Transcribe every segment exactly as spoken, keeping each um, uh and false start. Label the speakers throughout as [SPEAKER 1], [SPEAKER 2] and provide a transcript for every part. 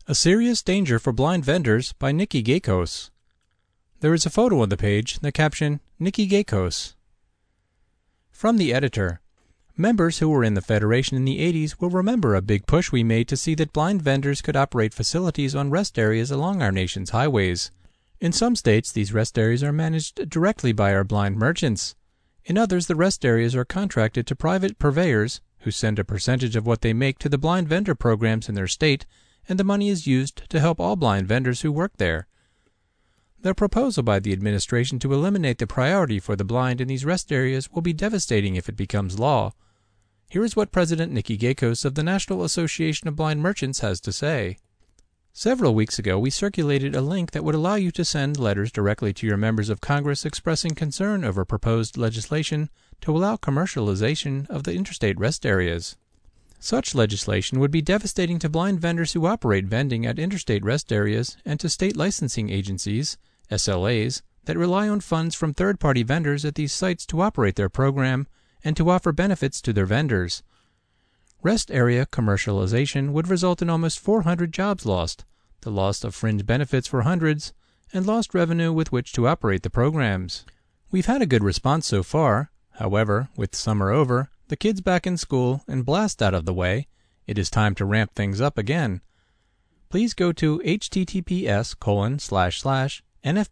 [SPEAKER 1] A Serious Danger for Blind Vendors by Nikki Gaikos. There is a photo on the page, the caption, Nikki Gaikos. From the editor. Members who were in the Federation in the eighties will remember a big push we made to see that blind vendors could operate facilities on rest areas along our nation's highways. In some states, these rest areas are managed directly by our blind merchants. In others, the rest areas are contracted to private purveyors who send a percentage of what they make to the blind vendor programs in their state, and the money is used to help all blind vendors who work there. The proposal by the administration to eliminate the priority for the blind in these rest areas will be devastating if it becomes law. Here is what President Nikki Gaikos of the National Association of Blind Merchants has to say. Several weeks ago, we circulated a link that would allow you to send letters directly to your members of Congress expressing concern over proposed legislation to allow commercialization of the interstate rest areas. Such legislation would be devastating to blind vendors who operate vending at interstate rest areas and to state licensing agencies, S L As, that rely on funds from third-party vendors at these sites to operate their program and to offer benefits to their vendors. Rest area commercialization would result in almost four hundred jobs lost, the loss of fringe benefits for hundreds, and lost revenue with which to operate the programs. We've had a good response so far. However, with summer over, the kids back in school, and blast out of the way, it is time to ramp things up again. Please go to https colon slash slash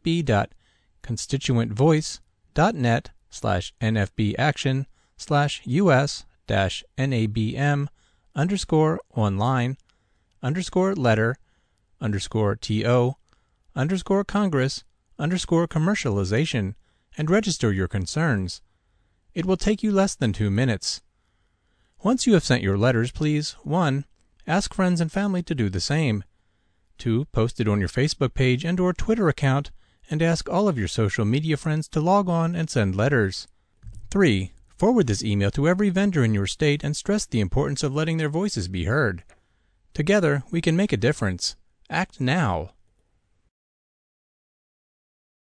[SPEAKER 1] nfb.constituentvoice.net slash nfbaction slash us dash nabm underscore online underscore letter underscore to underscore congress underscore commercialization and register your concerns. It will take you less than two minutes. Once you have sent your letters, please one. Ask friends and family to do the same. two. Post it on your Facebook page and or Twitter account and ask all of your social media friends to log on and send letters. three. Forward this email to every vendor in your state and stress the importance of letting their voices be heard. Together, we can make a difference. Act now.